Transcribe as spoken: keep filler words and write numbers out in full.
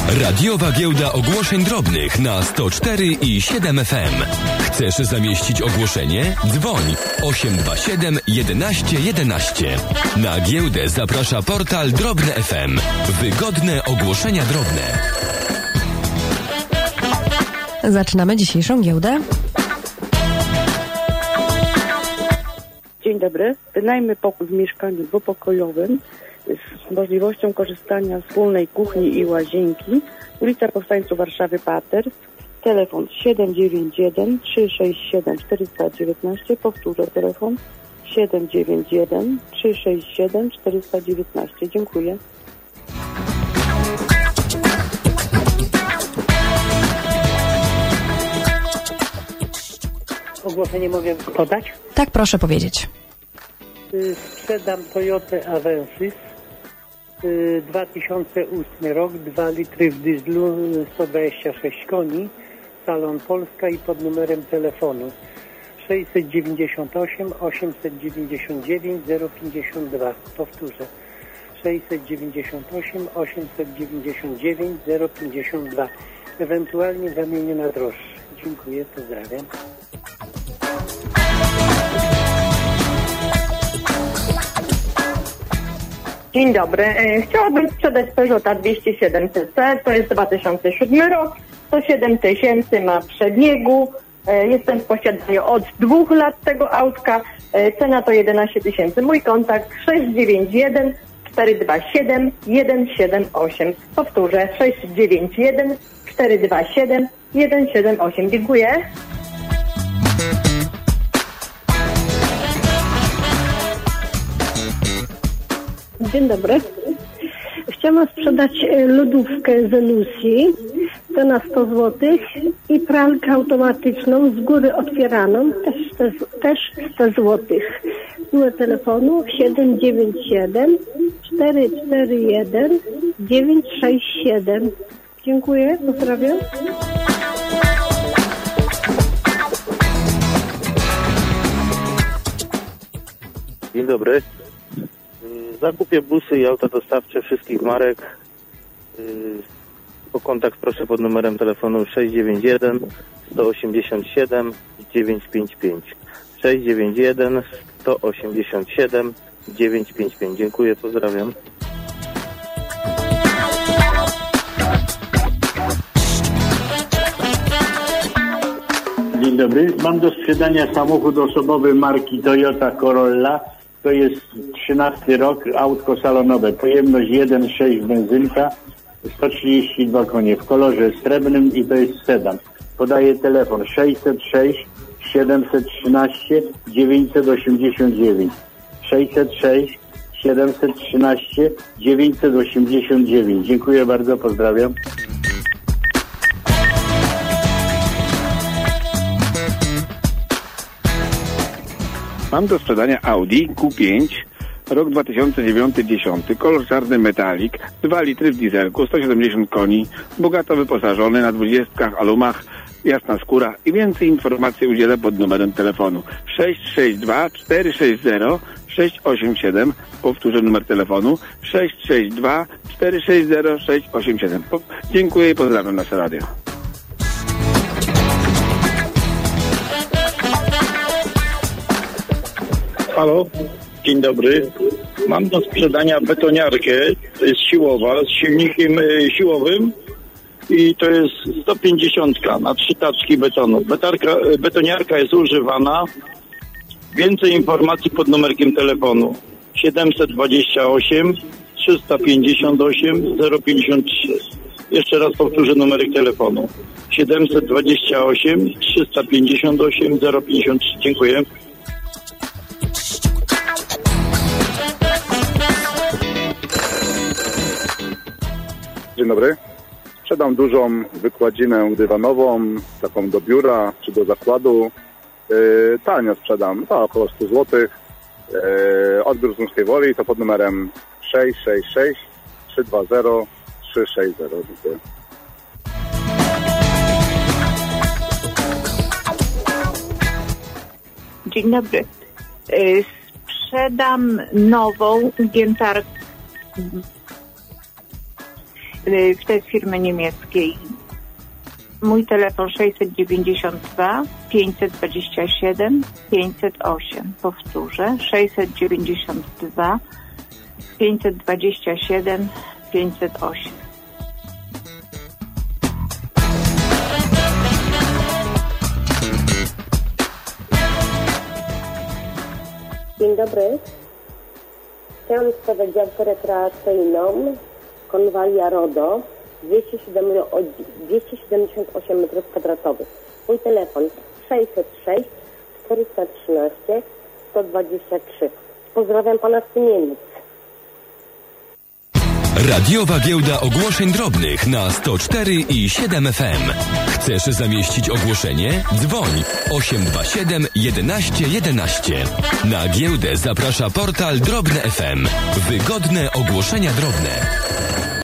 Radiowa Giełda Ogłoszeń Drobnych na sto cztery i siedem F M. Chcesz zamieścić ogłoszenie? Dzwoń osiem dwa siedem jedenaście jedenaście. Na giełdę zaprasza portal Drobne F M. Wygodne ogłoszenia drobne. Zaczynamy dzisiejszą giełdę. Dzień dobry. Wynajmy pokój w mieszkaniu dwupokojowym z możliwością korzystania z wspólnej kuchni i łazienki. Ulica Powstańców Warszawy Pater. Telefon siedem dziewięć jeden trzy sześć siedem cztery jeden dziewięć. Powtórzę telefon siedem dziewięć jeden trzy sześć siedem cztery jeden dziewięć. Dziękuję. Ogłoszenie mogę podać? Tak, proszę powiedzieć. Sprzedam Toyotę Avensis, dwa tysiące ósmy rok, dwa litry w dieslu, sto dwadzieścia sześć koni, salon Polska i pod numerem telefonu sześćset dziewięćdziesiąt osiem osiemset dziewięćdziesiąt dziewięć zero pięćdziesiąt dwa. Powtórzę sześćset dziewięćdziesiąt osiem osiemset dziewięćdziesiąt dziewięć zero pięćdziesiąt dwa. Ewentualnie zamienię na droższy. Dziękuję, pozdrawiam. Dzień dobry. Chciałabym sprzedać Peugeota dwieście siedem C C. To jest dwa tysiące siódmy rok. sto siedem tysięcy ma przebiegu. Jestem w posiadaniu od dwóch lat tego autka. Cena to jedenaście tysięcy. Mój kontakt sześć dziewięć jeden cztery dwa siedem jeden siedem osiem. Powtórzę sześć dziewięć jeden cztery dwa siedem jeden siedem osiem. Dziękuję. Dzień dobry. Chciałam sprzedać lodówkę Zenusi, cena sto złotych i pralkę automatyczną z góry otwieraną, też, też sto złotych. Numer telefonu siedem dziewięć siedem cztery cztery jeden dziewięć sześć siedem. Dziękuję, pozdrawiam. Dzień dobry. Zakupię busy i auta dostawcze wszystkich marek. O kontakt proszę pod numerem telefonu sześć dziewięć jeden sto osiemdziesiąt siedem dziewięć pięć pięć. sześć dziewięć jeden sto osiemdziesiąt siedem dziewięć pięć pięć. Dziękuję, pozdrawiam. Dzień dobry. Mam do sprzedania samochód osobowy marki Toyota Corolla. To jest trzynasty rok, autko salonowe, pojemność jeden przecinek sześć benzynka, sto trzydzieści dwa konie w kolorze srebrnym i to jest sedan. Podaję telefon sześćset sześć siedemset trzynaście dziewięćset osiemdziesiąt dziewięć. sześćset sześć siedemset trzynaście dziewięćset osiemdziesiąt dziewięć. Dziękuję bardzo, pozdrawiam. Mam do sprzedania Audi Q pięć, rok dwa tysiące dziewiąty dziesiąty, kolor czarny metalik, dwa litry w dieselku, sto siedemdziesiąt koni, bogato wyposażony na dwudziestkach, alumach, jasna skóra i więcej informacji udzielę pod numerem telefonu sześć sześć dwa cztery sześć zero sześć osiem siedem. Powtórzę numer telefonu sześć sześć dwa cztery sześć zero sześć osiem siedem. Po- dziękuję i pozdrawiam nasze radio. Halo, dzień dobry. Mam do sprzedania betoniarkę, to jest siłowa, z silnikiem y, siłowym i to jest sto pięćdziesiąt na trzy taczki betonu. Betarka, y, betoniarka jest używana. Więcej informacji pod numerkiem telefonu siedemset dwadzieścia osiem trzysta pięćdziesiąt osiem zero pięćdziesiąt trzy. Jeszcze raz powtórzę numerek telefonu siedemset dwadzieścia osiem trzysta pięćdziesiąt osiem zero pięćdziesiąt trzy. Dziękuję. Dzień dobry. Sprzedam dużą wykładzinę dywanową, taką do biura czy do zakładu. Yy, tanio sprzedam, to około sto złotych. Yy, odbiór z Łódzkiej Woli to pod numerem sześć sześć sześć trzy dwa zero trzy sześć zero. Dziękuję. Dzień dobry. Yy, sprzedam nową giętarkę. y, w tej firmy niemieckiej. Mój telefon sześćset dziewięćdziesiąt dwa pięćset dwadzieścia siedem pięćset osiem. Powtórzę, sześćset dziewięćdziesiąt dwa pięćset dwadzieścia siedem pięćset osiem. Dzień dobry. Chciałam sprzedać działkę rekreacyjną Konwalia Rodo, dwieście siedemdziesiąt osiem metrów kwadratowych. Mój telefon sześćset sześć czterysta trzynaście sto dwadzieścia trzy. Pozdrawiam pana z Niemiec. Radiowa giełda ogłoszeń drobnych na sto cztery i siedem F M. Chcesz zamieścić ogłoszenie? Dzwoń osiem dwa siedem jedenaście jedenaście. Na giełdę zaprasza portal Drobne F M. Wygodne ogłoszenia drobne.